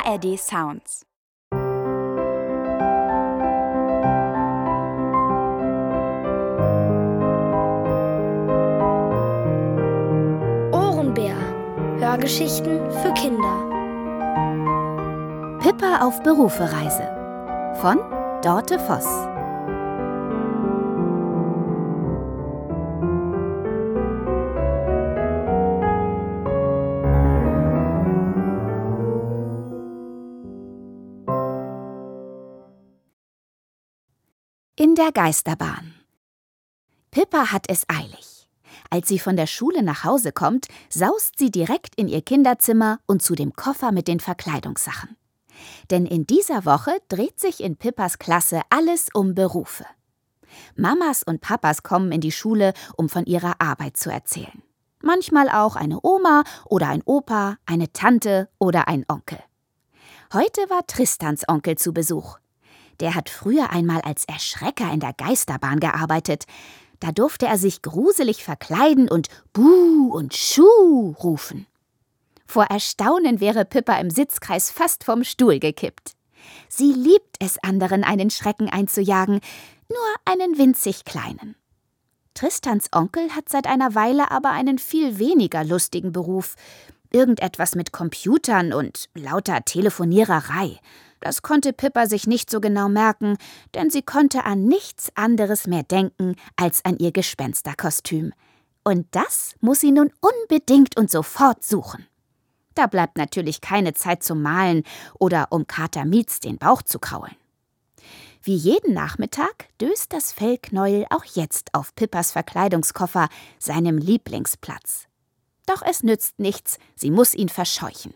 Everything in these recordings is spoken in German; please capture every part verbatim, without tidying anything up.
R D Sounds. Ohrenbär. Hörgeschichten für Kinder. Pippa auf Berufereise von Dorte Voss. In der Geisterbahn. Pippa hat es eilig. Als sie von der Schule nach Hause kommt, saust sie direkt in ihr Kinderzimmer und zu dem Koffer mit den Verkleidungssachen. Denn in dieser Woche dreht sich in Pippas Klasse alles um Berufe. Mamas und Papas kommen in die Schule, um von ihrer Arbeit zu erzählen. Manchmal auch eine Oma oder ein Opa, eine Tante oder ein Onkel. Heute war Tristans Onkel zu Besuch. Der hat früher einmal als Erschrecker in der Geisterbahn gearbeitet. Da durfte er sich gruselig verkleiden und Buh und Schuh rufen. Vor Erstaunen wäre Pippa im Sitzkreis fast vom Stuhl gekippt. Sie liebt es, anderen einen Schrecken einzujagen, nur einen winzig kleinen. Tristans Onkel hat seit einer Weile aber einen viel weniger lustigen Beruf. Irgendetwas mit Computern und lauter Telefoniererei. Das konnte Pippa sich nicht so genau merken, denn sie konnte an nichts anderes mehr denken als an ihr Gespensterkostüm. Und das muss sie nun unbedingt und sofort suchen. Da bleibt natürlich keine Zeit zum Malen oder um Kater Mietz den Bauch zu kraulen. Wie jeden Nachmittag döst das Fellknäuel auch jetzt auf Pippas Verkleidungskoffer, seinem Lieblingsplatz. Doch es nützt nichts, sie muss ihn verscheuchen.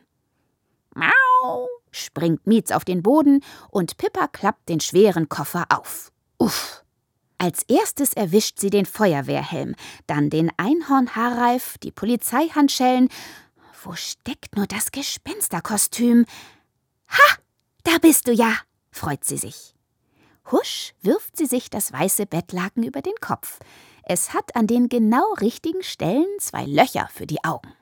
Mau! Springt Mietz auf den Boden und Pippa klappt den schweren Koffer auf. Uff! Als erstes erwischt sie den Feuerwehrhelm, dann den Einhornhaarreif, die Polizeihandschellen. Wo steckt nur das Gespensterkostüm? Ha! Da bist du ja! Freut sie sich. Husch wirft sie sich das weiße Bettlaken über den Kopf. Es hat an den genau richtigen Stellen zwei Löcher für die Augen.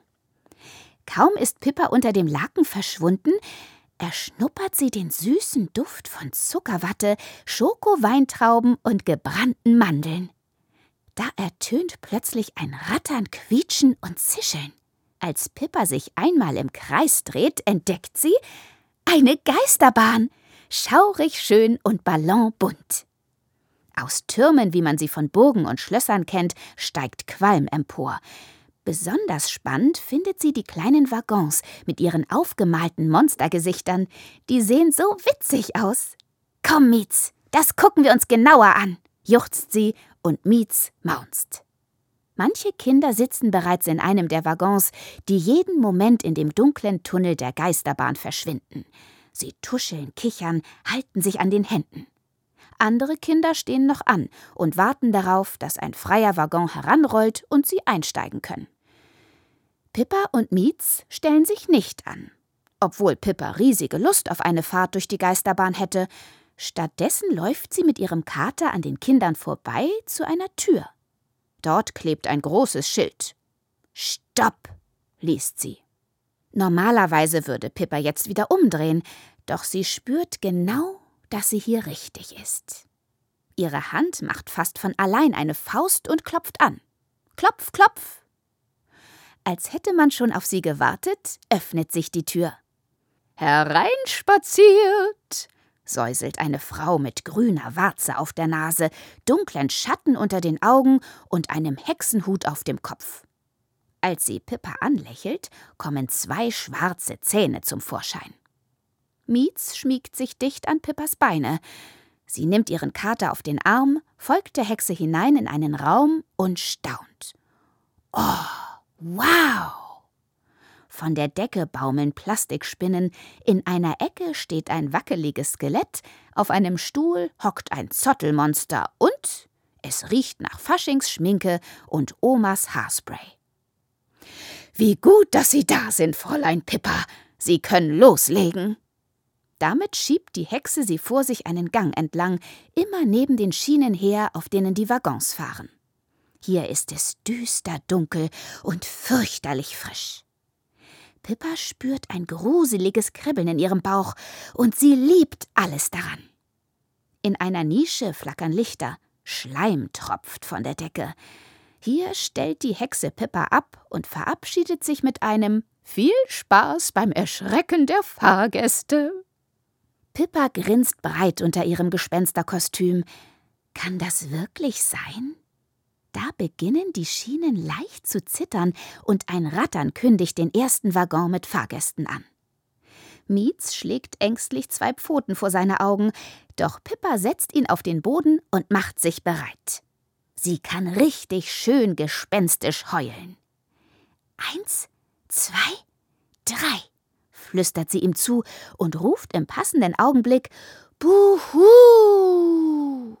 Kaum ist Pippa unter dem Laken verschwunden, erschnuppert sie den süßen Duft von Zuckerwatte, Schokoweintrauben und gebrannten Mandeln. Da ertönt plötzlich ein Rattern, Quietschen und Zischeln. Als Pippa sich einmal im Kreis dreht, entdeckt sie eine Geisterbahn, schaurig schön und ballonbunt. Aus Türmen, wie man sie von Burgen und Schlössern kennt, steigt Qualm empor. Besonders spannend findet sie die kleinen Waggons mit ihren aufgemalten Monstergesichtern. Die sehen so witzig aus. »Komm, Mietz, das gucken wir uns genauer an«, juchzt sie und Mietz maunzt. Manche Kinder sitzen bereits in einem der Waggons, die jeden Moment in dem dunklen Tunnel der Geisterbahn verschwinden. Sie tuscheln, kichern, halten sich an den Händen. Andere Kinder stehen noch an und warten darauf, dass ein freier Waggon heranrollt und sie einsteigen können. Pippa und Mietz stellen sich nicht an, obwohl Pippa riesige Lust auf eine Fahrt durch die Geisterbahn hätte. Stattdessen läuft sie mit ihrem Kater an den Kindern vorbei zu einer Tür. Dort klebt ein großes Schild. »Stopp«, liest sie. Normalerweise würde Pippa jetzt wieder umdrehen, doch sie spürt genau, dass sie hier richtig ist. Ihre Hand macht fast von allein eine Faust und klopft an. Klopf, klopf. Als hätte man schon auf sie gewartet, öffnet sich die Tür. »Hereinspaziert«, säuselt eine Frau mit grüner Warze auf der Nase, dunklen Schatten unter den Augen und einem Hexenhut auf dem Kopf. Als sie Pippa anlächelt, kommen zwei schwarze Zähne zum Vorschein. Mietz schmiegt sich dicht an Pippas Beine. Sie nimmt ihren Kater auf den Arm, folgt der Hexe hinein in einen Raum und staunt. Oh, wow! Von der Decke baumeln Plastikspinnen, in einer Ecke steht ein wackeliges Skelett, auf einem Stuhl hockt ein Zottelmonster und es riecht nach Faschingsschminke und Omas Haarspray. »Wie gut, dass Sie da sind, Fräulein Pippa. Sie können loslegen.« Damit schiebt die Hexe sie vor sich einen Gang entlang, immer neben den Schienen her, auf denen die Waggons fahren. Hier ist es düster dunkel und fürchterlich frisch. Pippa spürt ein gruseliges Kribbeln in ihrem Bauch und sie liebt alles daran. In einer Nische flackern Lichter, Schleim tropft von der Decke. Hier stellt die Hexe Pippa ab und verabschiedet sich mit einem »Viel Spaß beim Erschrecken der Fahrgäste«. Pippa grinst breit unter ihrem Gespensterkostüm. Kann das wirklich sein? Da beginnen die Schienen leicht zu zittern und ein Rattern kündigt den ersten Waggon mit Fahrgästen an. Miez schlägt ängstlich zwei Pfoten vor seine Augen, doch Pippa setzt ihn auf den Boden und macht sich bereit. Sie kann richtig schön gespenstisch heulen. Eins, zwei, drei, flüstert sie ihm zu und ruft im passenden Augenblick »Buhu!«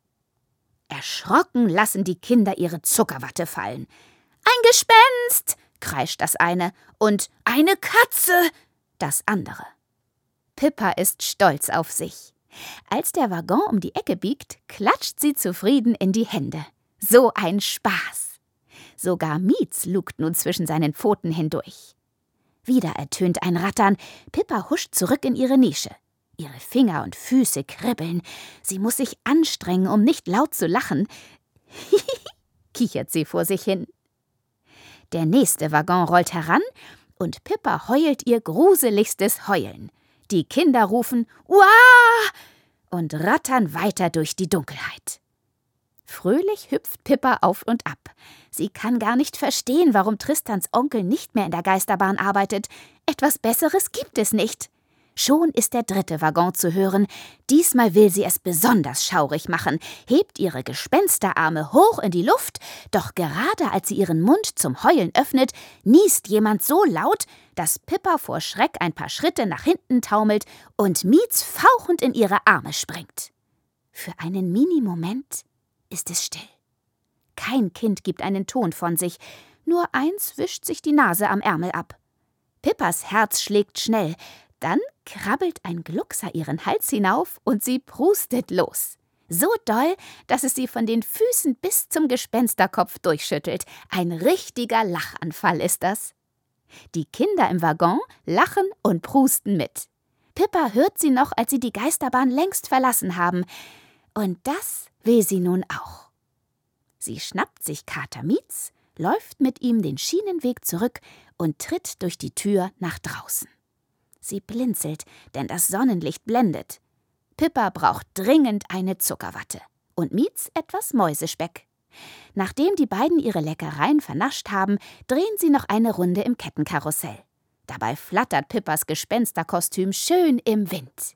Erschrocken lassen die Kinder ihre Zuckerwatte fallen. »Ein Gespenst«, kreischt das eine, und »eine Katze«, das andere. Pippa ist stolz auf sich. Als der Waggon um die Ecke biegt, klatscht sie zufrieden in die Hände. So ein Spaß! Sogar Miez lugt nun zwischen seinen Pfoten hindurch. Wieder ertönt ein Rattern. Pippa huscht zurück in ihre Nische. Ihre Finger und Füße kribbeln. Sie muss sich anstrengen, um nicht laut zu lachen. kichert sie vor sich hin. Der nächste Waggon rollt heran und Pippa heult ihr gruseligstes Heulen. Die Kinder rufen »Uah!« und rattern weiter durch die Dunkelheit. Fröhlich hüpft Pippa auf und ab. Sie kann gar nicht verstehen, warum Tristans Onkel nicht mehr in der Geisterbahn arbeitet. Etwas Besseres gibt es nicht. Schon ist der dritte Waggon zu hören. Diesmal will sie es besonders schaurig machen, hebt ihre Gespensterarme hoch in die Luft, doch gerade als sie ihren Mund zum Heulen öffnet, niest jemand so laut, dass Pippa vor Schreck ein paar Schritte nach hinten taumelt und Miez fauchend in ihre Arme springt. Für einen Minimoment ist es still. Kein Kind gibt einen Ton von sich, nur eins wischt sich die Nase am Ärmel ab. Pippas Herz schlägt schnell, dann krabbelt ein Gluckser ihren Hals hinauf und sie prustet los. So doll, dass es sie von den Füßen bis zum Gespensterkopf durchschüttelt. Ein richtiger Lachanfall ist das. Die Kinder im Waggon lachen und prusten mit. Pippa hört sie noch, als sie die Geisterbahn längst verlassen haben. Und das will sie nun auch. Sie schnappt sich Kater Miez, läuft mit ihm den Schienenweg zurück und tritt durch die Tür nach draußen. Sie blinzelt, denn das Sonnenlicht blendet. Pippa braucht dringend eine Zuckerwatte und Miez etwas Mäusespeck. Nachdem die beiden ihre Leckereien vernascht haben, drehen sie noch eine Runde im Kettenkarussell. Dabei flattert Pippas Gespensterkostüm schön im Wind.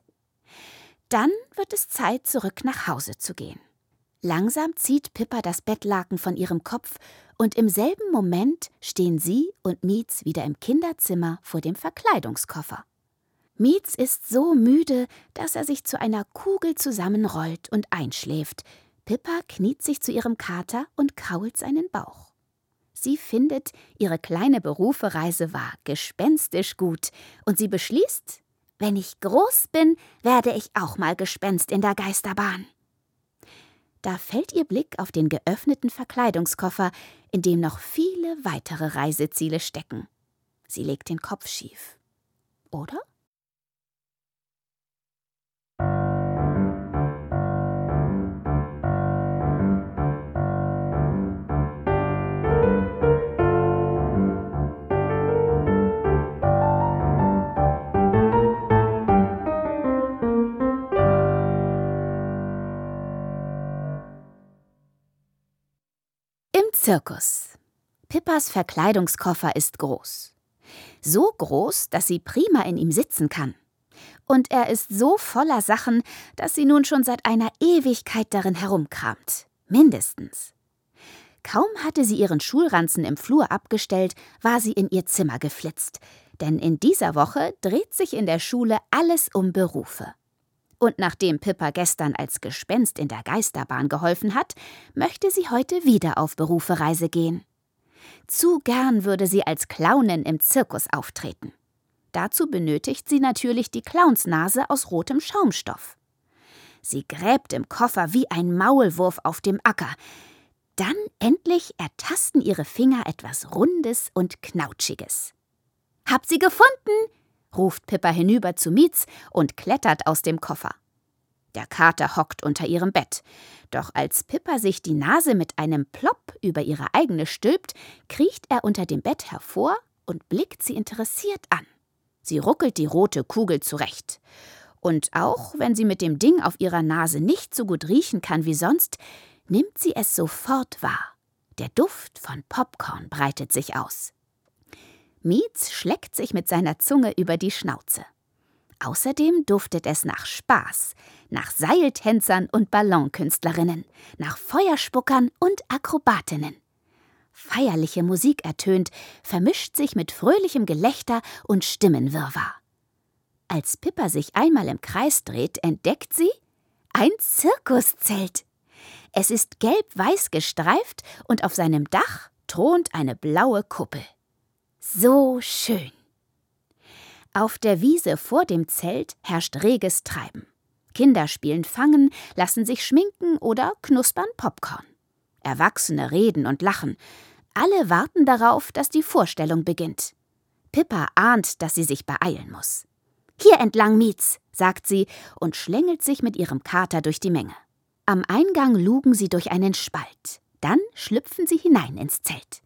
Dann wird es Zeit, zurück nach Hause zu gehen. Langsam zieht Pippa das Bettlaken von ihrem Kopf und im selben Moment stehen sie und Miez wieder im Kinderzimmer vor dem Verkleidungskoffer. Miez ist so müde, dass er sich zu einer Kugel zusammenrollt und einschläft. Pippa kniet sich zu ihrem Kater und krault seinen Bauch. Sie findet, ihre kleine Berufereise war gespenstisch gut und sie beschließt, wenn ich groß bin, werde ich auch mal Gespenst in der Geisterbahn. Da fällt ihr Blick auf den geöffneten Verkleidungskoffer, in dem noch viele weitere Reiseziele stecken. Sie legt den Kopf schief. Oder? Zirkus. Pippas Verkleidungskoffer ist groß. So groß, dass sie prima in ihm sitzen kann. Und er ist so voller Sachen, dass sie nun schon seit einer Ewigkeit darin herumkramt. Mindestens. Kaum hatte sie ihren Schulranzen im Flur abgestellt, war sie in ihr Zimmer geflitzt. Denn in dieser Woche dreht sich in der Schule alles um Berufe. Und nachdem Pippa gestern als Gespenst in der Geisterbahn geholfen hat, möchte sie heute wieder auf Berufereise gehen. Zu gern würde sie als Clownin im Zirkus auftreten. Dazu benötigt sie natürlich die Clownsnase aus rotem Schaumstoff. Sie gräbt im Koffer wie ein Maulwurf auf dem Acker. Dann endlich ertasten ihre Finger etwas Rundes und Knautschiges. »Hab sie gefunden«, ruft Pippa hinüber zu Miez und klettert aus dem Koffer. Der Kater hockt unter ihrem Bett. Doch als Pippa sich die Nase mit einem Plopp über ihre eigene stülpt, kriecht er unter dem Bett hervor und blickt sie interessiert an. Sie ruckelt die rote Kugel zurecht. Und auch wenn sie mit dem Ding auf ihrer Nase nicht so gut riechen kann wie sonst, nimmt sie es sofort wahr. Der Duft von Popcorn breitet sich aus. Miez schleckt sich mit seiner Zunge über die Schnauze. Außerdem duftet es nach Spaß, nach Seiltänzern und Ballonkünstlerinnen, nach Feuerspuckern und Akrobatinnen. Feierliche Musik ertönt, vermischt sich mit fröhlichem Gelächter und Stimmenwirrwarr. Als Pippa sich einmal im Kreis dreht, entdeckt sie ein Zirkuszelt. Es ist gelb-weiß gestreift und auf seinem Dach thront eine blaue Kuppel. So schön. Auf der Wiese vor dem Zelt herrscht reges Treiben. Kinder spielen Fangen, lassen sich schminken oder knuspern Popcorn. Erwachsene reden und lachen. Alle warten darauf, dass die Vorstellung beginnt. Pippa ahnt, dass sie sich beeilen muss. »Hier entlang, Miez«, sagt sie und schlängelt sich mit ihrem Kater durch die Menge. Am Eingang lugen sie durch einen Spalt. Dann schlüpfen sie hinein ins Zelt.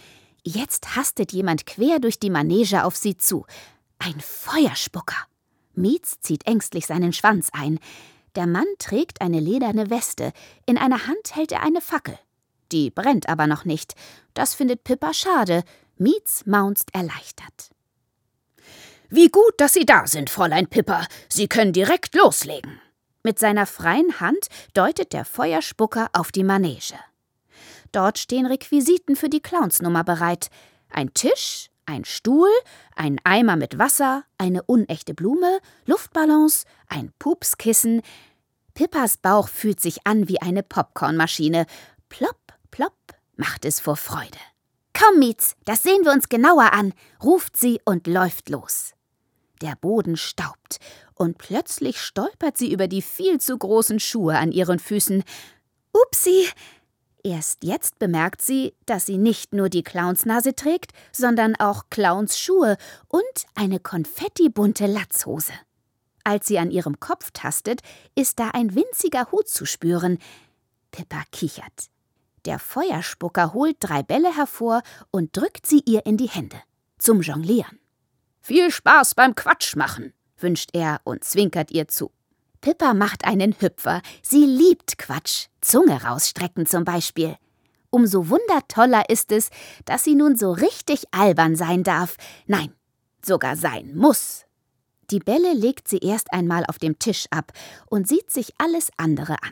Jetzt hastet jemand quer durch die Manege auf sie zu. Ein Feuerspucker. Miez zieht ängstlich seinen Schwanz ein. Der Mann trägt eine lederne Weste. In einer Hand hält er eine Fackel. Die brennt aber noch nicht. Das findet Pippa schade. Miez maunzt erleichtert. »Wie gut, dass Sie da sind, Fräulein Pippa. Sie können direkt loslegen.« Mit seiner freien Hand deutet der Feuerspucker auf die Manege. Dort stehen Requisiten für die Clownsnummer bereit. Ein Tisch, ein Stuhl, ein Eimer mit Wasser, eine unechte Blume, Luftballons, ein Pupskissen. Pippas Bauch fühlt sich an wie eine Popcornmaschine. Plopp, plopp, macht es vor Freude. »Komm, Miez, das sehen wir uns genauer an«, ruft sie und läuft los. Der Boden staubt und plötzlich stolpert sie über die viel zu großen Schuhe an ihren Füßen. Upsi! Erst jetzt bemerkt sie, dass sie nicht nur die Clownsnase trägt, sondern auch Clownsschuhe und eine konfettibunte Latzhose. Als sie an ihrem Kopf tastet, ist da ein winziger Hut zu spüren. Pippa kichert. Der Feuerspucker holt drei Bälle hervor und drückt sie ihr in die Hände. Zum Jonglieren. »Viel Spaß beim Quatschmachen«, wünscht er und zwinkert ihr zu. Pippa macht einen Hüpfer. Sie liebt Quatsch. Zunge rausstrecken zum Beispiel. Umso wundertoller ist es, dass sie nun so richtig albern sein darf. Nein, sogar sein muss. Die Bälle legt sie erst einmal auf dem Tisch ab und sieht sich alles andere an.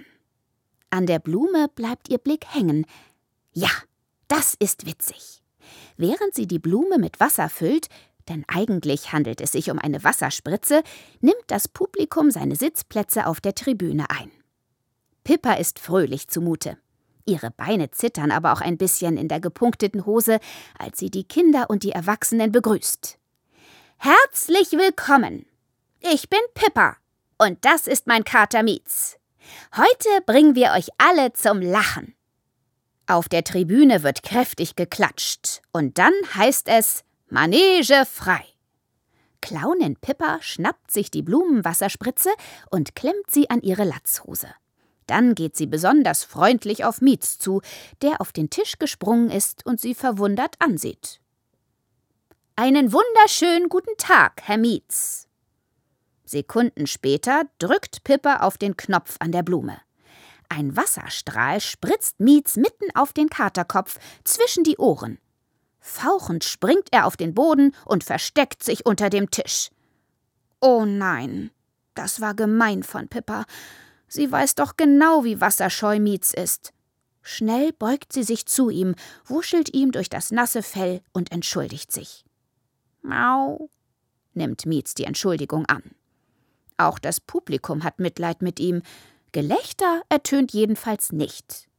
An der Blume bleibt ihr Blick hängen. Ja, das ist witzig. Während sie die Blume mit Wasser füllt, denn eigentlich handelt es sich um eine Wasserspritze, nimmt das Publikum seine Sitzplätze auf der Tribüne ein. Pippa ist fröhlich zumute. Ihre Beine zittern aber auch ein bisschen in der gepunkteten Hose, als sie die Kinder und die Erwachsenen begrüßt. »Herzlich willkommen! Ich bin Pippa und das ist mein Kater Miez. Heute bringen wir euch alle zum Lachen.« Auf der Tribüne wird kräftig geklatscht und dann heißt es »Manege frei!« Clownin Pippa schnappt sich die Blumenwasserspritze und klemmt sie an ihre Latzhose. Dann geht sie besonders freundlich auf Miez zu, der auf den Tisch gesprungen ist und sie verwundert ansieht. »Einen wunderschönen guten Tag, Herr Miez.« Sekunden später drückt Pippa auf den Knopf an der Blume. Ein Wasserstrahl spritzt Miez mitten auf den Katerkopf, zwischen die Ohren. Fauchend springt er auf den Boden und versteckt sich unter dem Tisch. Oh nein, das war gemein von Pippa. Sie weiß doch genau, wie wasserscheu Miez ist. Schnell beugt sie sich zu ihm, wuschelt ihm durch das nasse Fell und entschuldigt sich. Mau, nimmt Miez die Entschuldigung an. Auch das Publikum hat Mitleid mit ihm. Gelächter ertönt jedenfalls nicht.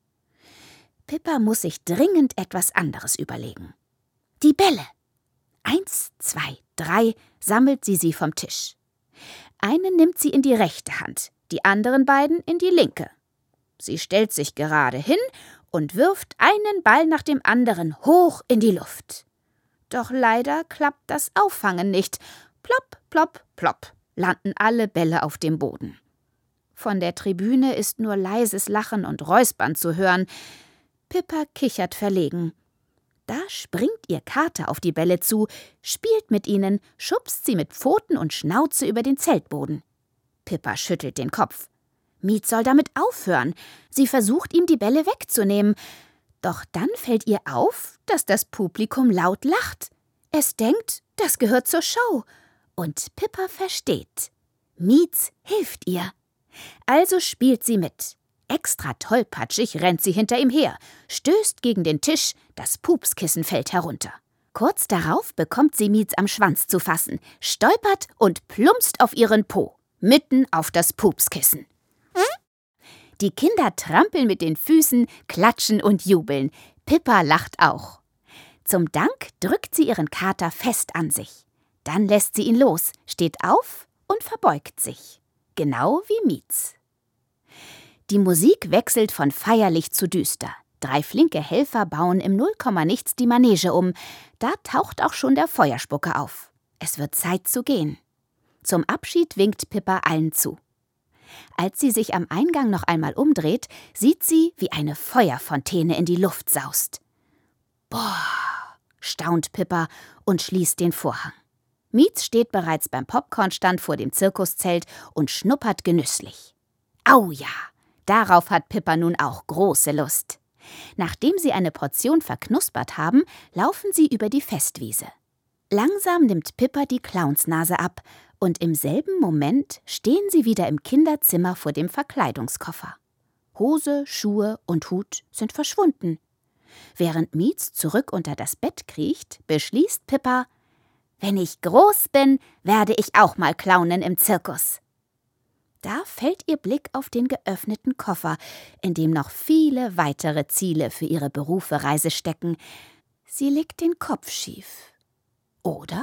Pippa muss sich dringend etwas anderes überlegen. Die Bälle. Eins, zwei, drei sammelt sie sie vom Tisch. Eine nimmt sie in die rechte Hand, die anderen beiden in die linke. Sie stellt sich gerade hin und wirft einen Ball nach dem anderen hoch in die Luft. Doch leider klappt das Auffangen nicht. Plopp, plopp, plopp landen alle Bälle auf dem Boden. Von der Tribüne ist nur leises Lachen und Räuspern zu hören. Pippa kichert verlegen. Da springt ihr Kater auf die Bälle zu, spielt mit ihnen, schubst sie mit Pfoten und Schnauze über den Zeltboden. Pippa schüttelt den Kopf. Miez soll damit aufhören. Sie versucht, ihm die Bälle wegzunehmen. Doch dann fällt ihr auf, dass das Publikum laut lacht. Es denkt, das gehört zur Show. Und Pippa versteht. Miez hilft ihr. Also spielt sie mit. Extra tollpatschig rennt sie hinter ihm her, stößt gegen den Tisch, das Pupskissen fällt herunter. Kurz darauf bekommt sie Miez am Schwanz zu fassen, stolpert und plumpst auf ihren Po, mitten auf das Pupskissen. Die Kinder trampeln mit den Füßen, klatschen und jubeln. Pippa lacht auch. Zum Dank drückt sie ihren Kater fest an sich. Dann lässt sie ihn los, steht auf und verbeugt sich. Genau wie Miez. Die Musik wechselt von feierlich zu düster. Drei flinke Helfer bauen im Nullkommanichts die Manege um. Da taucht auch schon der Feuerspucker auf. Es wird Zeit zu gehen. Zum Abschied winkt Pippa allen zu. Als sie sich am Eingang noch einmal umdreht, sieht sie, wie eine Feuerfontäne in die Luft saust. Boah, staunt Pippa und schließt den Vorhang. Miez steht bereits beim Popcornstand vor dem Zirkuszelt und schnuppert genüsslich. Au ja, darauf hat Pippa nun auch große Lust. Nachdem sie eine Portion verknuspert haben, laufen sie über die Festwiese. Langsam nimmt Pippa die Clownsnase ab und im selben Moment stehen sie wieder im Kinderzimmer vor dem Verkleidungskoffer. Hose, Schuhe und Hut sind verschwunden. Während Miez zurück unter das Bett kriecht, beschließt Pippa: Wenn ich groß bin, werde ich auch mal clownen im Zirkus. Da fällt ihr Blick auf den geöffneten Koffer, in dem noch viele weitere Ziele für ihre Berufereise stecken. Sie legt den Kopf schief. Oder?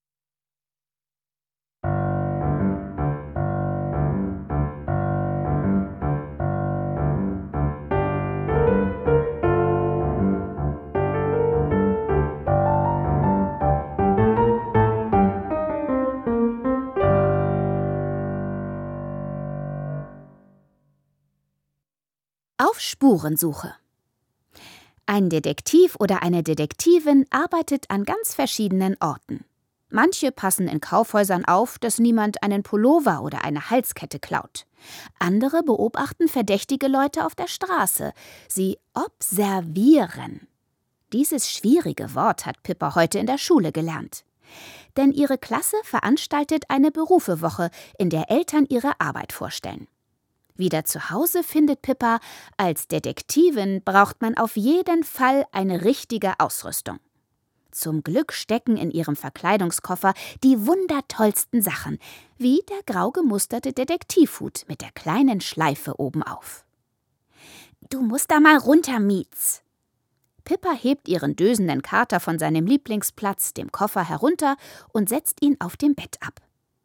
Auf Spurensuche. Ein Detektiv oder eine Detektivin arbeitet an ganz verschiedenen Orten. Manche passen in Kaufhäusern auf, dass niemand einen Pullover oder eine Halskette klaut. Andere beobachten verdächtige Leute auf der Straße. Sie observieren. Dieses schwierige Wort hat Pippa heute in der Schule gelernt. Denn ihre Klasse veranstaltet eine Berufewoche, in der Eltern ihre Arbeit vorstellen. Wieder zu Hause findet Pippa, als Detektivin braucht man auf jeden Fall eine richtige Ausrüstung. Zum Glück stecken in ihrem Verkleidungskoffer die wundertollsten Sachen, wie der grau gemusterte Detektivhut mit der kleinen Schleife obenauf. »Du musst da mal runter, Miez!« Pippa hebt ihren dösenden Kater von seinem Lieblingsplatz, dem Koffer, herunter und setzt ihn auf dem Bett ab.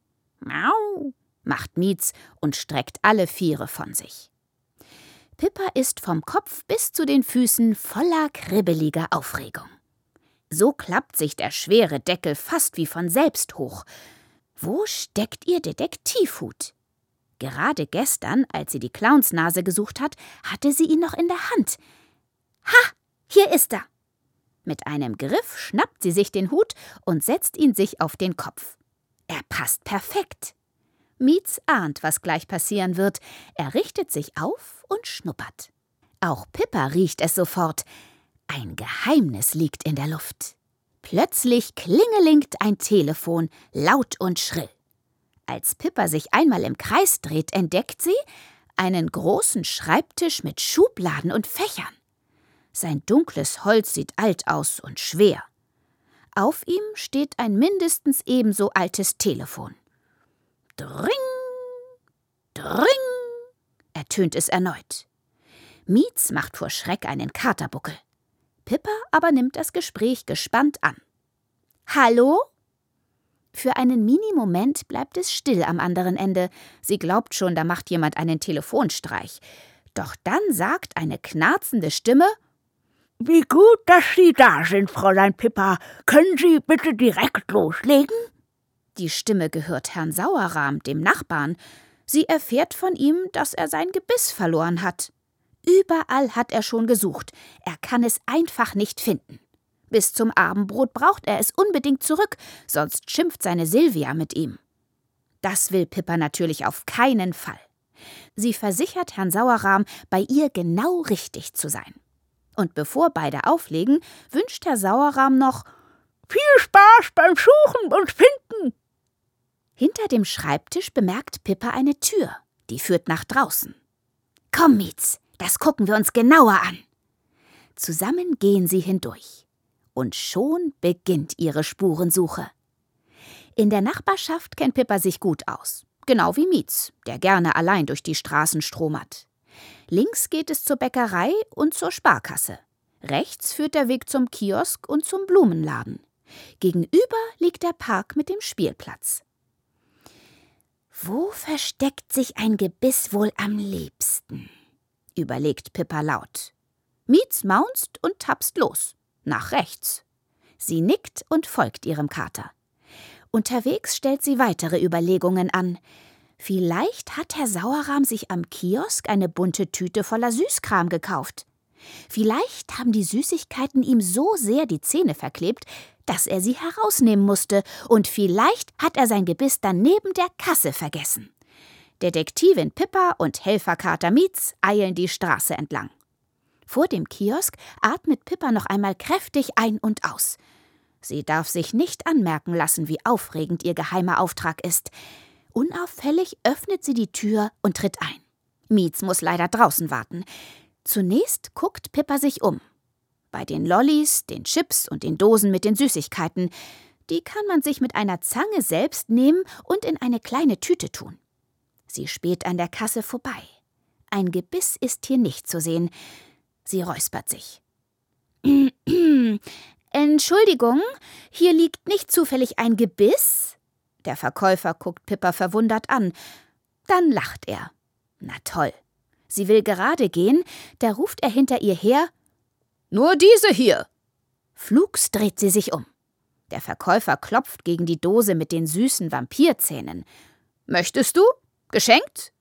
»Miau«, macht Miez und streckt alle Viere von sich. Pippa ist vom Kopf bis zu den Füßen voller kribbeliger Aufregung. So klappt sich der schwere Deckel fast wie von selbst hoch. Wo steckt ihr Detektivhut? Gerade gestern, als sie die Clownsnase gesucht hat, hatte sie ihn noch in der Hand. Ha, hier ist er! Mit einem Griff schnappt sie sich den Hut und setzt ihn sich auf den Kopf. Er passt perfekt. Miez ahnt, was gleich passieren wird. Er richtet sich auf und schnuppert. Auch Pippa riecht es sofort. Ein Geheimnis liegt in der Luft. Plötzlich klingelingt ein Telefon, laut und schrill. Als Pippa sich einmal im Kreis dreht, entdeckt sie einen großen Schreibtisch mit Schubladen und Fächern. Sein dunkles Holz sieht alt aus und schwer. Auf ihm steht ein mindestens ebenso altes Telefon. Dring, dring, ertönt es erneut. Miez macht vor Schreck einen Katerbuckel. Pippa aber nimmt das Gespräch gespannt an. »Hallo?« Für einen Minimoment bleibt es still am anderen Ende. Sie glaubt schon, da macht jemand einen Telefonstreich. Doch dann sagt eine knarzende Stimme: Wie gut, dass Sie da sind, Fräulein Pippa. Können Sie bitte direkt loslegen? Die Stimme gehört Herrn Sauerrahm, dem Nachbarn. Sie erfährt von ihm, dass er sein Gebiss verloren hat. Überall hat er schon gesucht. Er kann es einfach nicht finden. Bis zum Abendbrot braucht er es unbedingt zurück, sonst schimpft seine Silvia mit ihm. Das will Pippa natürlich auf keinen Fall. Sie versichert Herrn Sauerrahm, bei ihr genau richtig zu sein. Und bevor beide auflegen, wünscht Herr Sauerrahm noch viel Spaß beim Suchen und Finden. Hinter dem Schreibtisch bemerkt Pippa eine Tür, die führt nach draußen. »Komm, Mietz, das gucken wir uns genauer an.« Zusammen gehen sie hindurch. Und schon beginnt ihre Spurensuche. In der Nachbarschaft kennt Pippa sich gut aus. Genau wie Mietz, der gerne allein durch die Straßen stromert. Links geht es zur Bäckerei und zur Sparkasse. Rechts führt der Weg zum Kiosk und zum Blumenladen. Gegenüber liegt der Park mit dem Spielplatz. »Wo versteckt sich ein Gebiss wohl am liebsten?« überlegt Pippa laut. Mietz maunzt und tapst los. Nach rechts. Sie nickt und folgt ihrem Kater. Unterwegs stellt sie weitere Überlegungen an. Vielleicht hat Herr Sauerrahm sich am Kiosk eine bunte Tüte voller Süßkram gekauft. Vielleicht haben die Süßigkeiten ihm so sehr die Zähne verklebt, dass er sie herausnehmen musste. Und vielleicht hat er sein Gebiss dann neben der Kasse vergessen. Detektivin Pippa und Helferkater Mietz eilen die Straße entlang. Vor dem Kiosk atmet Pippa noch einmal kräftig ein und aus. Sie darf sich nicht anmerken lassen, wie aufregend ihr geheimer Auftrag ist. Unauffällig öffnet sie die Tür und tritt ein. Mietz muss leider draußen warten. Zunächst guckt Pippa sich um. Bei den Lollis, den Chips und den Dosen mit den Süßigkeiten, die kann man sich mit einer Zange selbst nehmen und in eine kleine Tüte tun. Sie späht an der Kasse vorbei. Ein Gebiss ist hier nicht zu sehen. Sie räuspert sich. »Entschuldigung, hier liegt nicht zufällig ein Gebiss?« Der Verkäufer guckt Pippa verwundert an. Dann lacht er. Na toll. Sie will gerade gehen, da ruft er hinter ihr her: »Nur diese hier!« Flugs dreht sie sich um. Der Verkäufer klopft gegen die Dose mit den süßen Vampirzähnen. »Möchtest du? Geschenkt?«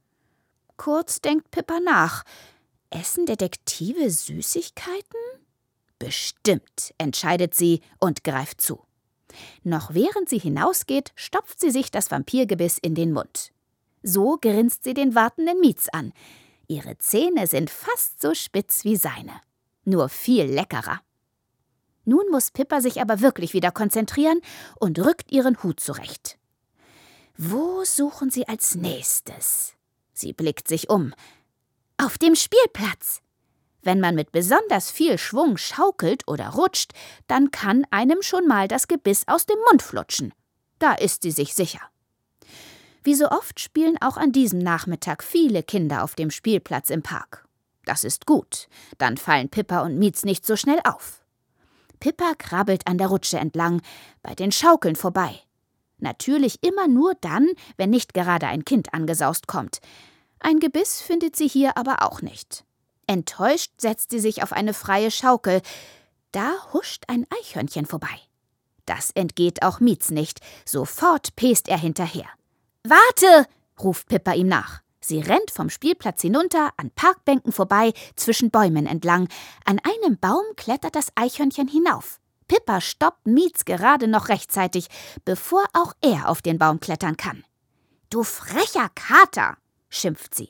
Kurz denkt Pippa nach. Essen Detektive Süßigkeiten? Bestimmt, entscheidet sie und greift zu. Noch während sie hinausgeht, stopft sie sich das Vampirgebiss in den Mund. So grinst sie den wartenden Mietz an. Ihre Zähne sind fast so spitz wie seine. Nur viel leckerer. Nun muss Pippa sich aber wirklich wieder konzentrieren und rückt ihren Hut zurecht. Wo suchen sie als nächstes? Sie blickt sich um. Auf dem Spielplatz. Wenn man mit besonders viel Schwung schaukelt oder rutscht, dann kann einem schon mal das Gebiss aus dem Mund flutschen. Da ist sie sich sicher. Wie so oft spielen auch an diesem Nachmittag viele Kinder auf dem Spielplatz im Park. Das ist gut, dann fallen Pippa und Mietz nicht so schnell auf. Pippa krabbelt an der Rutsche entlang, bei den Schaukeln vorbei. Natürlich immer nur dann, wenn nicht gerade ein Kind angesaust kommt. Ein Gebiss findet sie hier aber auch nicht. Enttäuscht setzt sie sich auf eine freie Schaukel. Da huscht ein Eichhörnchen vorbei. Das entgeht auch Mietz nicht. Sofort pest er hinterher. »Warte!« ruft Pippa ihm nach. Sie rennt vom Spielplatz hinunter, an Parkbänken vorbei, zwischen Bäumen entlang. An einem Baum klettert das Eichhörnchen hinauf. Pippa stoppt Mietz gerade noch rechtzeitig, bevor auch er auf den Baum klettern kann. »Du frecher Kater!« schimpft sie.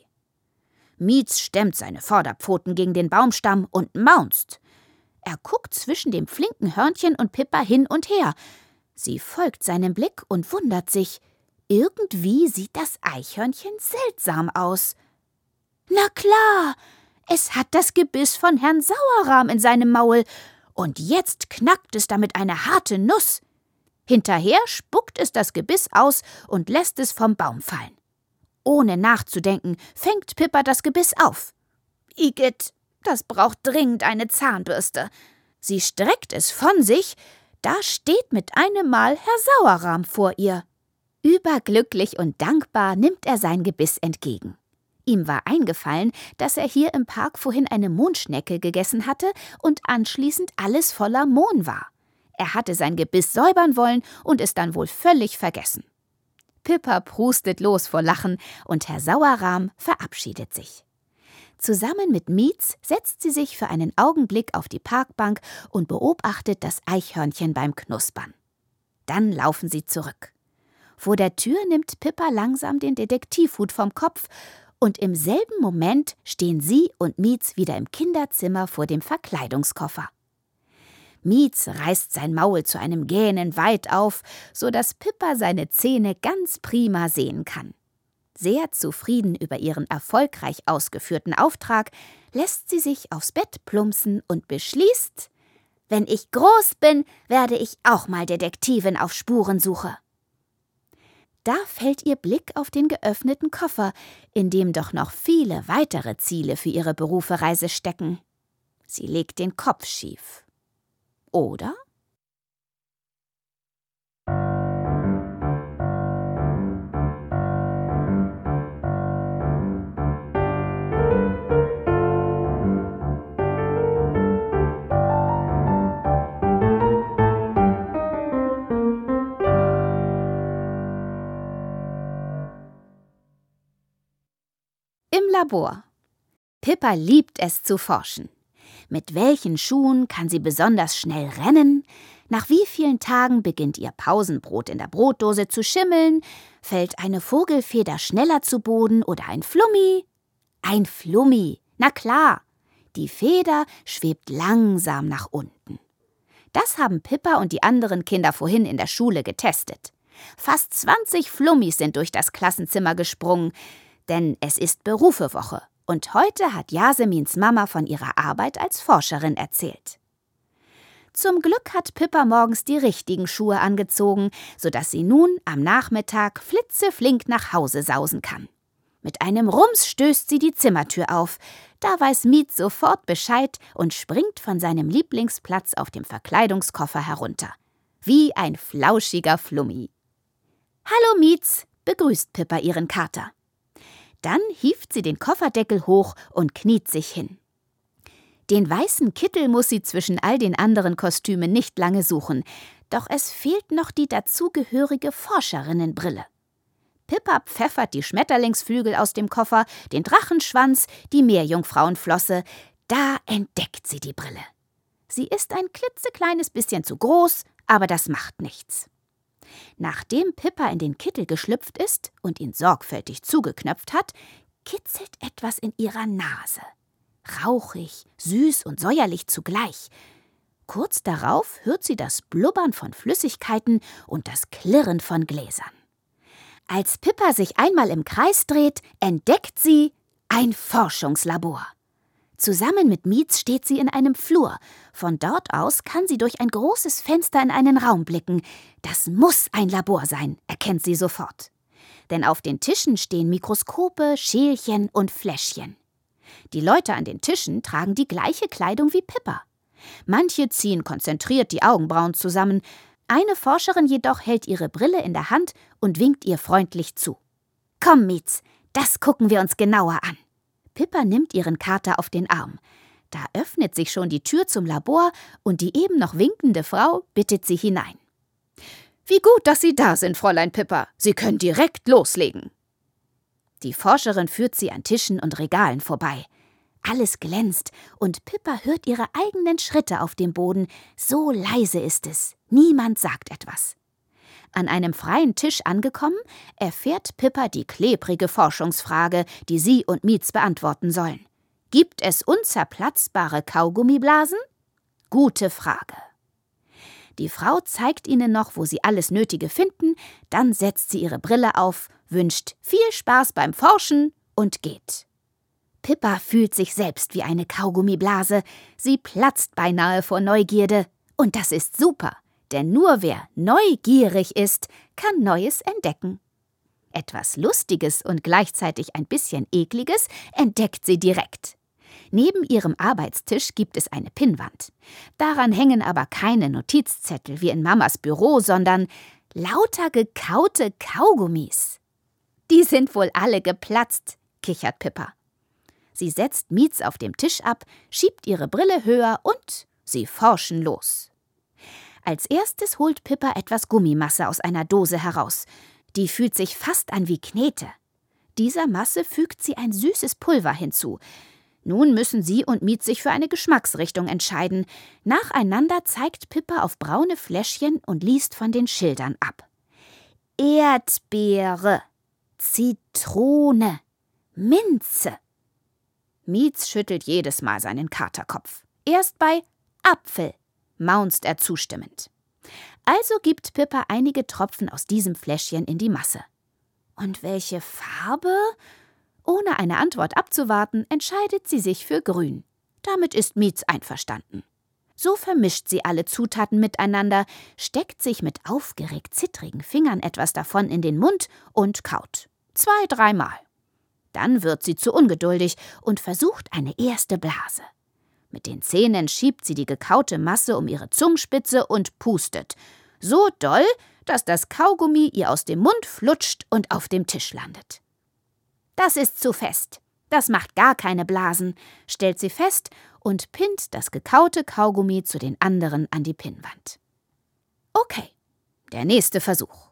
Mietz stemmt seine Vorderpfoten gegen den Baumstamm und maunzt. Er guckt zwischen dem flinken Hörnchen und Pippa hin und her. Sie folgt seinem Blick und wundert sich. Irgendwie sieht das Eichhörnchen seltsam aus. Na klar, es hat das Gebiss von Herrn Sauerrahm in seinem Maul. Und jetzt knackt es damit eine harte Nuss. Hinterher spuckt es das Gebiss aus und lässt es vom Baum fallen. Ohne nachzudenken, fängt Pippa das Gebiss auf. Igitt, das braucht dringend eine Zahnbürste. Sie streckt es von sich, da steht mit einem Mal Herr Sauerrahm vor ihr. Überglücklich und dankbar nimmt er sein Gebiss entgegen. Ihm war eingefallen, dass er hier im Park vorhin eine Mondschnecke gegessen hatte und anschließend alles voller Mohn war. Er hatte sein Gebiss säubern wollen und es dann wohl völlig vergessen. Pippa prustet los vor Lachen und Herr Sauerrahm verabschiedet sich. Zusammen mit Miez setzt sie sich für einen Augenblick auf die Parkbank und beobachtet das Eichhörnchen beim Knuspern. Dann laufen sie zurück. Vor der Tür nimmt Pippa langsam den Detektivhut vom Kopf und im selben Moment stehen sie und Miez wieder im Kinderzimmer vor dem Verkleidungskoffer. Miez reißt sein Maul zu einem Gähnen weit auf, sodass Pippa seine Zähne ganz prima sehen kann. Sehr zufrieden über ihren erfolgreich ausgeführten Auftrag, lässt sie sich aufs Bett plumpsen und beschließt: »Wenn ich groß bin, werde ich auch mal Detektivin auf Spurensuche.« Da fällt ihr Blick auf den geöffneten Koffer, in dem doch noch viele weitere Ziele für ihre Berufereise stecken. Sie legt den Kopf schief. Oder? Im Labor. Pippa liebt es zu forschen. Mit welchen Schuhen kann sie besonders schnell rennen? Nach wie vielen Tagen beginnt ihr Pausenbrot in der Brotdose zu schimmeln? Fällt eine Vogelfeder schneller zu Boden oder ein Flummi? Ein Flummi, na klar. Die Feder schwebt langsam nach unten. Das haben Pippa und die anderen Kinder vorhin in der Schule getestet. Fast zwanzig Flummis sind durch das Klassenzimmer gesprungen, denn es ist Berufewoche. Und heute hat Yasemins Mama von ihrer Arbeit als Forscherin erzählt. Zum Glück hat Pippa morgens die richtigen Schuhe angezogen, sodass sie nun am Nachmittag flitzeflink nach Hause sausen kann. Mit einem Rums stößt sie die Zimmertür auf. Da weiß Miez sofort Bescheid und springt von seinem Lieblingsplatz auf dem Verkleidungskoffer herunter. Wie ein flauschiger Flummi. »Hallo Miez«, begrüßt Pippa ihren Kater. Dann hieft sie den Kofferdeckel hoch und kniet sich hin. Den weißen Kittel muss sie zwischen all den anderen Kostümen nicht lange suchen, doch es fehlt noch die dazugehörige Forscherinnenbrille. Pippa pfeffert die Schmetterlingsflügel aus dem Koffer, den Drachenschwanz, die Meerjungfrauenflosse. Da entdeckt sie die Brille. Sie ist ein klitzekleines bisschen zu groß, aber das macht nichts. Nachdem Pippa in den Kittel geschlüpft ist und ihn sorgfältig zugeknöpft hat, kitzelt etwas in ihrer Nase. Rauchig, süß und säuerlich zugleich. Kurz darauf hört sie das Blubbern von Flüssigkeiten und das Klirren von Gläsern. Als Pippa sich einmal im Kreis dreht, entdeckt sie ein Forschungslabor. Zusammen mit Miez steht sie in einem Flur. Von dort aus kann sie durch ein großes Fenster in einen Raum blicken. Das muss ein Labor sein, erkennt sie sofort. Denn auf den Tischen stehen Mikroskope, Schälchen und Fläschchen. Die Leute an den Tischen tragen die gleiche Kleidung wie Pippa. Manche ziehen konzentriert die Augenbrauen zusammen. Eine Forscherin jedoch hält ihre Brille in der Hand und winkt ihr freundlich zu. »Komm, Miez, das gucken wir uns genauer an.« Pippa nimmt ihren Kater auf den Arm. Da öffnet sich schon die Tür zum Labor und die eben noch winkende Frau bittet sie hinein. »Wie gut, dass Sie da sind, Fräulein Pippa. Sie können direkt loslegen.« Die Forscherin führt sie an Tischen und Regalen vorbei. Alles glänzt und Pippa hört ihre eigenen Schritte auf dem Boden. So leise ist es. Niemand sagt etwas. An einem freien Tisch angekommen, erfährt Pippa die klebrige Forschungsfrage, die sie und Miez beantworten sollen. Gibt es unzerplatzbare Kaugummiblasen? Gute Frage. Die Frau zeigt ihnen noch, wo sie alles Nötige finden, dann setzt sie ihre Brille auf, wünscht viel Spaß beim Forschen und geht. Pippa fühlt sich selbst wie eine Kaugummiblase. Sie platzt beinahe vor Neugierde. Und das ist super. Denn nur wer neugierig ist, kann Neues entdecken. Etwas Lustiges und gleichzeitig ein bisschen Ekliges entdeckt sie direkt. Neben ihrem Arbeitstisch gibt es eine Pinnwand. Daran hängen aber keine Notizzettel wie in Mamas Büro, sondern lauter gekaute Kaugummis. Die sind wohl alle geplatzt. kichert Pippa. Sie setzt Miez auf dem Tisch ab, schiebt ihre Brille höher und sie forschen los. Als erstes holt Pippa etwas Gummimasse aus einer Dose heraus. Die fühlt sich fast an wie Knete. Dieser Masse fügt sie ein süßes Pulver hinzu. Nun müssen sie und Miez sich für eine Geschmacksrichtung entscheiden. Nacheinander zeigt Pippa auf braune Fläschchen und liest von den Schildern ab. Erdbeere, Zitrone, Minze. Miez schüttelt jedes Mal seinen Katerkopf. Erst bei Apfel maunzt er zustimmend. Also gibt Pippa einige Tropfen aus diesem Fläschchen in die Masse. Und welche Farbe? Ohne eine Antwort abzuwarten, entscheidet sie sich für grün. Damit ist Miez einverstanden. So vermischt sie alle Zutaten miteinander, steckt sich mit aufgeregt zittrigen Fingern etwas davon in den Mund und kaut. Zwei, dreimal. Dann wird sie zu ungeduldig und versucht eine erste Blase. Mit den Zähnen schiebt sie die gekaute Masse um ihre Zungenspitze und pustet. So doll, dass das Kaugummi ihr aus dem Mund flutscht und auf dem Tisch landet. Das ist zu fest. Das macht gar keine Blasen, stellt sie fest und pinnt das gekaute Kaugummi zu den anderen an die Pinnwand. Okay, der nächste Versuch.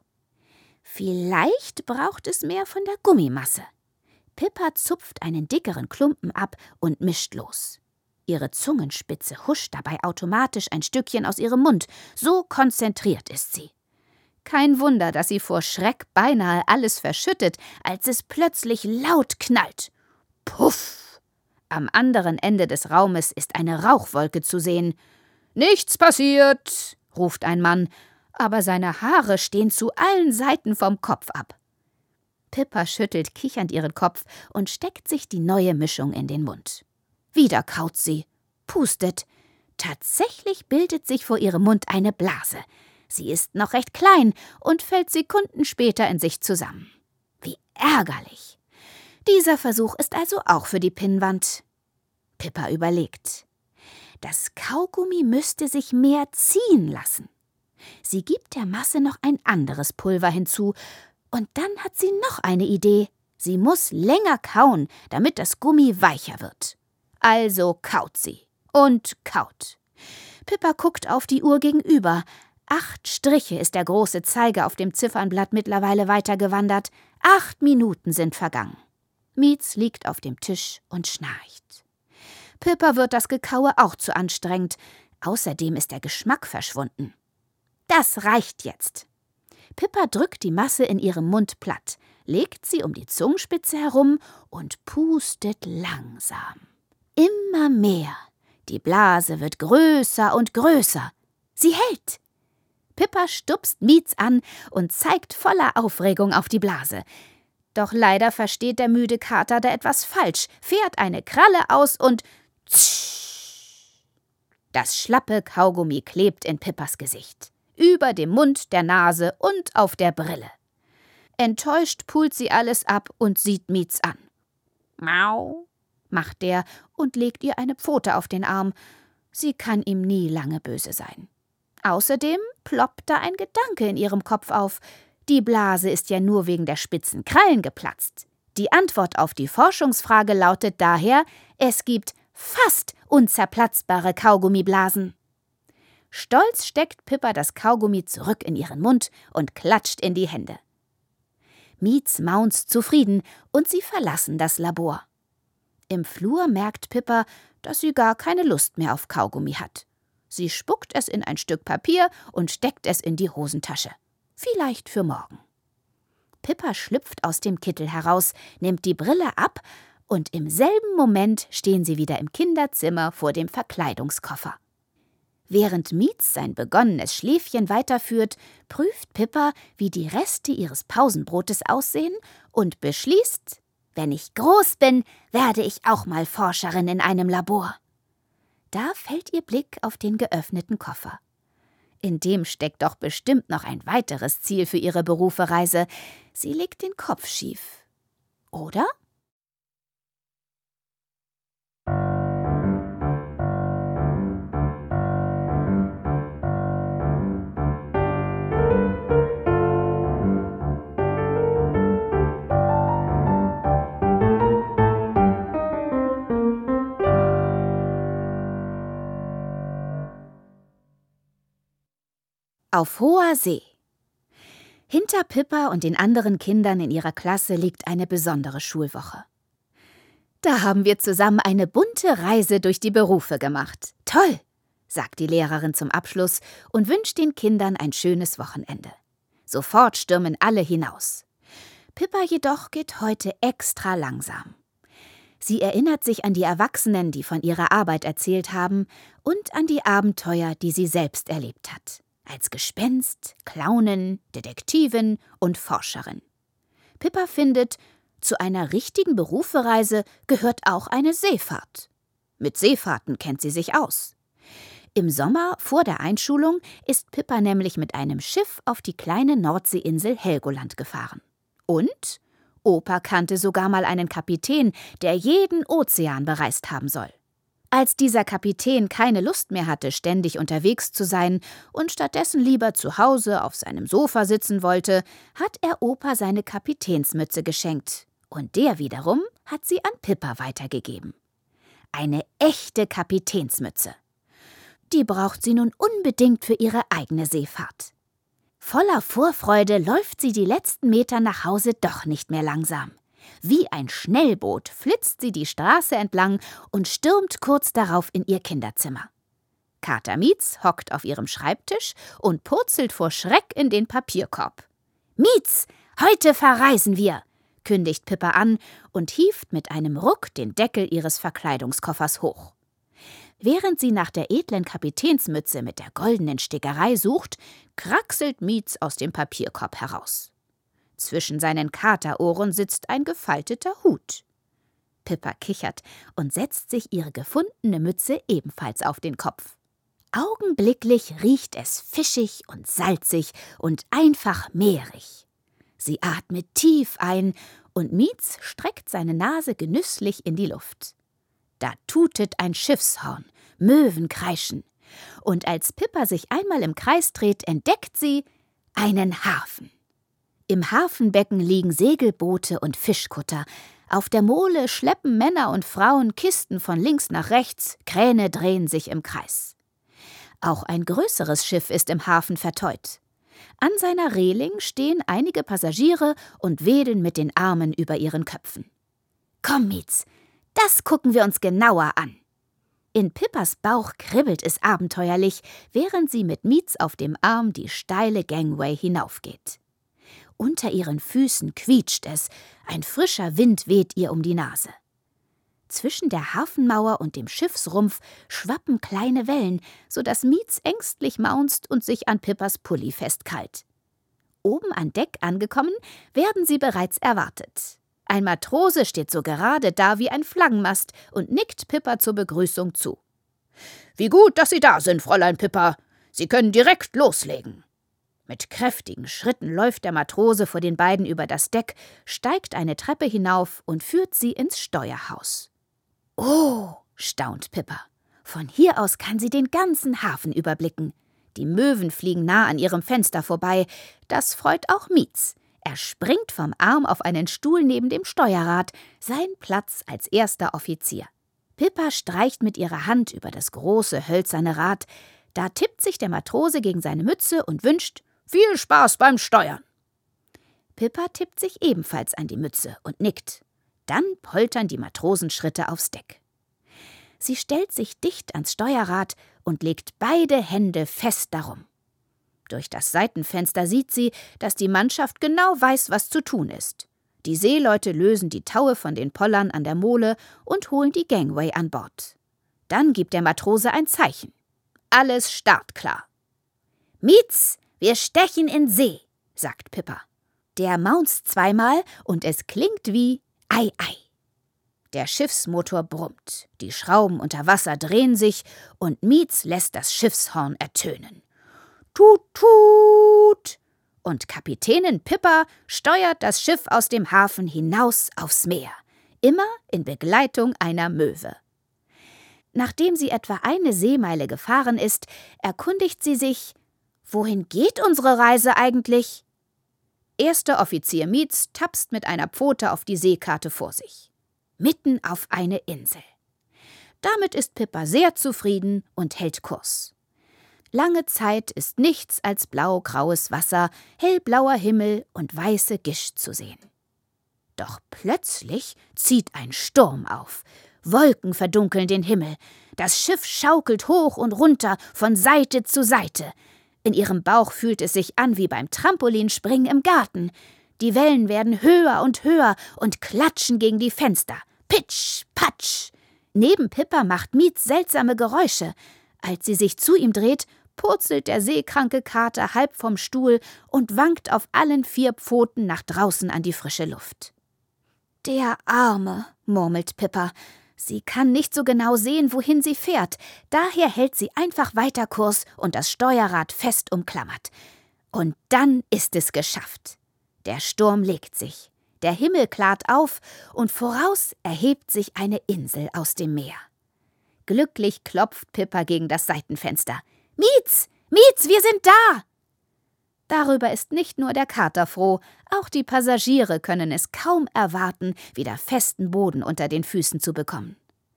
Vielleicht braucht es mehr von der Gummimasse. Pippa zupft einen dickeren Klumpen ab und mischt los. Ihre Zungenspitze huscht dabei automatisch ein Stückchen aus ihrem Mund. So konzentriert ist sie. Kein Wunder, dass sie vor Schreck beinahe alles verschüttet, als es plötzlich laut knallt. Puff! Am anderen Ende des Raumes ist eine Rauchwolke zu sehen. »Nichts passiert«, ruft ein Mann, aber seine Haare stehen zu allen Seiten vom Kopf ab. Pippa schüttelt kichernd ihren Kopf und steckt sich die neue Mischung in den Mund. Wieder kaut sie, pustet. Tatsächlich bildet sich vor ihrem Mund eine Blase. Sie ist noch recht klein und fällt Sekunden später in sich zusammen. Wie ärgerlich. Dieser Versuch ist also auch für die Pinnwand. Pippa überlegt. Das Kaugummi müsste sich mehr ziehen lassen. Sie gibt der Masse noch ein anderes Pulver hinzu. Und dann hat sie noch eine Idee. Sie muss länger kauen, damit das Gummi weicher wird. Also kaut sie und kaut. Pippa guckt auf die Uhr gegenüber. Acht Striche ist der große Zeiger auf dem Ziffernblatt mittlerweile weitergewandert. Acht Minuten sind vergangen. Miez liegt auf dem Tisch und schnarcht. Pippa wird das Gekaue auch zu anstrengend. Außerdem ist der Geschmack verschwunden. Das reicht jetzt. Pippa drückt die Masse in ihrem Mund platt, legt sie um die Zungenspitze herum und pustet langsam. Immer mehr. Die Blase wird größer und größer. Sie hält. Pippa stupst Miez an und zeigt voller Aufregung auf die Blase. Doch leider versteht der müde Kater da etwas falsch, fährt eine Kralle aus und tsch. Das schlappe Kaugummi klebt in Pippas Gesicht, über dem Mund, der Nase und auf der Brille. Enttäuscht pult sie alles ab und sieht Miez an. Mau, macht der und legt ihr eine Pfote auf den Arm. Sie kann ihm nie lange böse sein. Außerdem ploppt da ein Gedanke in ihrem Kopf auf. Die Blase ist ja nur wegen der spitzen Krallen geplatzt. Die Antwort auf die Forschungsfrage lautet daher, es gibt fast unzerplatzbare Kaugummiblasen. Stolz steckt Pippa das Kaugummi zurück in ihren Mund und klatscht in die Hände. Miez maunzt zufrieden und sie verlassen das Labor. Im Flur merkt Pippa, dass sie gar keine Lust mehr auf Kaugummi hat. Sie spuckt es in ein Stück Papier und steckt es in die Hosentasche. Vielleicht für morgen. Pippa schlüpft aus dem Kittel heraus, nimmt die Brille ab und im selben Moment stehen sie wieder im Kinderzimmer vor dem Verkleidungskoffer. Während Miez sein begonnenes Schläfchen weiterführt, prüft Pippa, wie die Reste ihres Pausenbrotes aussehen und beschließt, wenn ich groß bin, werde ich auch mal Forscherin in einem Labor. Da fällt ihr Blick auf den geöffneten Koffer. In dem steckt doch bestimmt noch ein weiteres Ziel für ihre Berufereise. Sie legt den Kopf schief. Oder? auf hoher See. Hinter Pippa und den anderen Kindern in ihrer Klasse liegt eine besondere Schulwoche. Da haben wir zusammen eine bunte Reise durch die Berufe gemacht. Toll, sagt die Lehrerin zum Abschluss und wünscht den Kindern ein schönes Wochenende. Sofort stürmen alle hinaus. Pippa jedoch geht heute extra langsam. Sie erinnert sich an die Erwachsenen, die von ihrer Arbeit erzählt haben, und an die Abenteuer, die sie selbst erlebt hat. Als Gespenst, Clownin, Detektivin und Forscherin. Pippa findet, zu einer richtigen Berufereise gehört auch eine Seefahrt. Mit Seefahrten kennt sie sich aus. Im Sommer, vor der Einschulung, ist Pippa nämlich mit einem Schiff auf die kleine Nordseeinsel Helgoland gefahren. Und Opa kannte sogar mal einen Kapitän, der jeden Ozean bereist haben soll. Als dieser Kapitän keine Lust mehr hatte, ständig unterwegs zu sein und stattdessen lieber zu Hause auf seinem Sofa sitzen wollte, hat er Opa seine Kapitänsmütze geschenkt. Und der wiederum hat sie an Pippa weitergegeben. Eine echte Kapitänsmütze. Die braucht sie nun unbedingt für ihre eigene Seefahrt. Voller Vorfreude läuft sie die letzten Meter nach Hause doch nicht mehr langsam. Wie ein Schnellboot flitzt sie die Straße entlang und stürmt kurz darauf in ihr Kinderzimmer. Kater Miez hockt auf ihrem Schreibtisch und purzelt vor Schreck in den Papierkorb. »Miez, heute verreisen wir«, kündigt Pippa an und hieft mit einem Ruck den Deckel ihres Verkleidungskoffers hoch. Während sie nach der edlen Kapitänsmütze mit der goldenen Stickerei sucht, kraxelt Miez aus dem Papierkorb heraus. Zwischen seinen Katerohren sitzt ein gefalteter Hut. Pippa kichert und setzt sich ihre gefundene Mütze ebenfalls auf den Kopf. Augenblicklich riecht es fischig und salzig und einfach meerig. Sie atmet tief ein und Miez streckt seine Nase genüsslich in die Luft. Da tutet ein Schiffshorn, Möwen kreischen. Und als Pippa sich einmal im Kreis dreht, entdeckt sie einen Hafen. Im Hafenbecken liegen Segelboote und Fischkutter. Auf der Mole schleppen Männer und Frauen Kisten von links nach rechts, Kräne drehen sich im Kreis. Auch ein größeres Schiff ist im Hafen verteut. An seiner Reling stehen einige Passagiere und wedeln mit den Armen über ihren Köpfen. »Komm, Miez, das gucken wir uns genauer an.« In Pippas Bauch kribbelt es abenteuerlich, während sie mit Miez auf dem Arm die steile Gangway hinaufgeht. Unter ihren Füßen quietscht es, ein frischer Wind weht ihr um die Nase. Zwischen der Hafenmauer und dem Schiffsrumpf schwappen kleine Wellen, sodass Miez ängstlich maunzt und sich an Pippas Pulli festkrallt. Oben an Deck angekommen, werden sie bereits erwartet. Ein Matrose steht so gerade da wie ein Flaggenmast und nickt Pippa zur Begrüßung zu. »Wie gut, dass Sie da sind, Fräulein Pippa. Sie können direkt loslegen.« Mit kräftigen Schritten läuft der Matrose vor den beiden über das Deck, steigt eine Treppe hinauf und führt sie ins Steuerhaus. »Oh«, staunt Pippa. Von hier aus kann sie den ganzen Hafen überblicken. Die Möwen fliegen nah an ihrem Fenster vorbei. Das freut auch Miez. Er springt vom Arm auf einen Stuhl neben dem Steuerrad, sein Platz als erster Offizier. Pippa streicht mit ihrer Hand über das große hölzerne Rad. Da tippt sich der Matrose gegen seine Mütze und wünscht »Viel Spaß beim Steuern«. Pippa tippt sich ebenfalls an die Mütze und nickt. Dann poltern die Matrosenschritte aufs Deck. Sie stellt sich dicht ans Steuerrad und legt beide Hände fest darum. Durch das Seitenfenster sieht sie, dass die Mannschaft genau weiß, was zu tun ist. Die Seeleute lösen die Taue von den Pollern an der Mole und holen die Gangway an Bord. Dann gibt der Matrose ein Zeichen. Alles startklar. »Miez, wir stechen in See«, sagt Pippa. Der maunzt zweimal und es klingt wie »Ei, ei«. Der Schiffsmotor brummt, die Schrauben unter Wasser drehen sich und Miez lässt das Schiffshorn ertönen. Tut, tut! Und Kapitänin Pippa steuert das Schiff aus dem Hafen hinaus aufs Meer, immer in Begleitung einer Möwe. Nachdem sie etwa eine Seemeile gefahren ist, erkundigt sie sich, wohin geht unsere Reise eigentlich? Erster Offizier Miez tapst mit einer Pfote auf die Seekarte vor sich. Mitten auf eine Insel. Damit ist Pippa sehr zufrieden und hält Kurs. Lange Zeit ist nichts als blau-graues Wasser, hellblauer Himmel und weiße Gischt zu sehen. Doch plötzlich zieht ein Sturm auf. Wolken verdunkeln den Himmel. Das Schiff schaukelt hoch und runter, von Seite zu Seite. In ihrem Bauch fühlt es sich an wie beim Trampolinspringen im Garten. Die Wellen werden höher und höher und klatschen gegen die Fenster. Pitsch, patsch. Neben Pippa macht Miez seltsame Geräusche. Als sie sich zu ihm dreht, purzelt der seekranke Kater halb vom Stuhl und wankt auf allen vier Pfoten nach draußen an die frische Luft. »Der Arme«, murmelt Pippa. Sie kann nicht so genau sehen, wohin sie fährt. Daher hält sie einfach weiter Kurs und das Steuerrad fest umklammert. Und dann ist es geschafft. Der Sturm legt sich, der Himmel klart auf und voraus erhebt sich eine Insel aus dem Meer. Glücklich klopft Pippa gegen das Seitenfenster. »Miez, Miez, wir sind da!« Darüber ist nicht nur der Kater froh, auch die Passagiere können es kaum erwarten, wieder festen Boden unter den Füßen zu bekommen.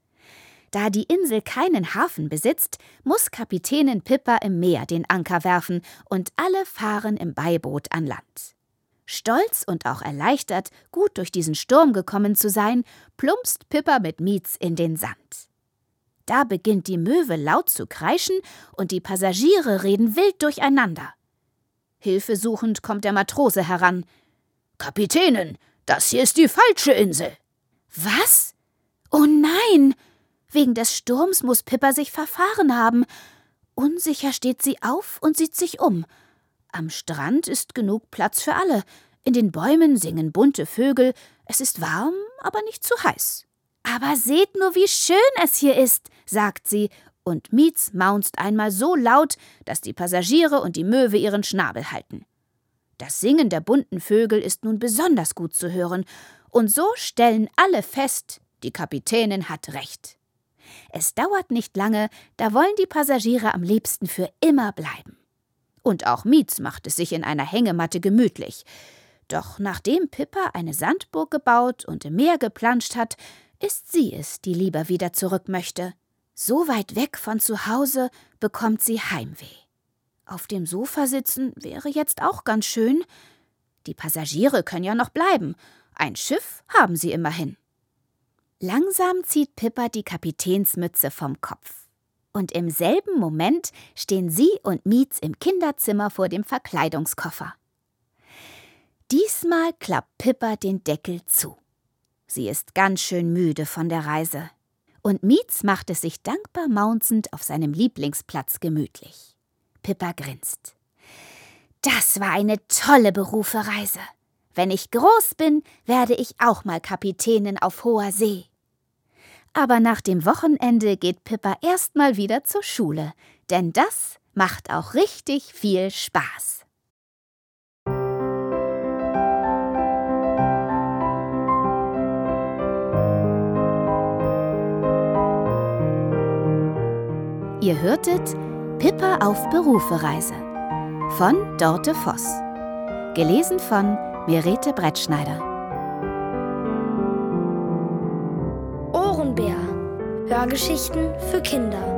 Da die Insel keinen Hafen besitzt, muss Kapitänin Pippa im Meer den Anker werfen und alle fahren im Beiboot an Land. Stolz und auch erleichtert, gut durch diesen Sturm gekommen zu sein, plumpst Pippa mit Miez in den Sand. Da beginnt die Möwe laut zu kreischen und die Passagiere reden wild durcheinander. Hilfesuchend kommt der Matrose heran. »Kapitänin, das hier ist die falsche Insel.« »Was? Oh nein! Wegen des Sturms muss Pippa sich verfahren haben. Unsicher steht sie auf und sieht sich um. Am Strand ist genug Platz für alle. In den Bäumen singen bunte Vögel. Es ist warm, aber nicht zu heiß.« »Aber seht nur, wie schön es hier ist«, sagt sie, und Miez maunzt einmal so laut, dass die Passagiere und die Möwe ihren Schnabel halten. Das Singen der bunten Vögel ist nun besonders gut zu hören, und so stellen alle fest, die Kapitänin hat recht. Es dauert nicht lange, da wollen die Passagiere am liebsten für immer bleiben. Und auch Miez macht es sich in einer Hängematte gemütlich. Doch nachdem Pippa eine Sandburg gebaut und im Meer geplanscht hat, ist sie es, die lieber wieder zurück möchte. So weit weg von zu Hause bekommt sie Heimweh. Auf dem Sofa sitzen wäre jetzt auch ganz schön. Die Passagiere können ja noch bleiben. Ein Schiff haben sie immerhin. Langsam zieht Pippa die Kapitänsmütze vom Kopf. Und im selben Moment stehen sie und Miez im Kinderzimmer vor dem Verkleidungskoffer. Diesmal klappt Pippa den Deckel zu. Sie ist ganz schön müde von der Reise. Und Miez macht es sich dankbar maunzend auf seinem Lieblingsplatz gemütlich. Pippa grinst. »Das war eine tolle Berufereise. Wenn ich groß bin, werde ich auch mal Kapitänin auf hoher See.« Aber nach dem Wochenende geht Pippa erstmal wieder zur Schule, denn das macht auch richtig viel Spaß. Ihr hörtet Pippa auf Berufereise von Dorte Voss. Gelesen von Mirete Brettschneider. Ohrenbär. Hörgeschichten für Kinder.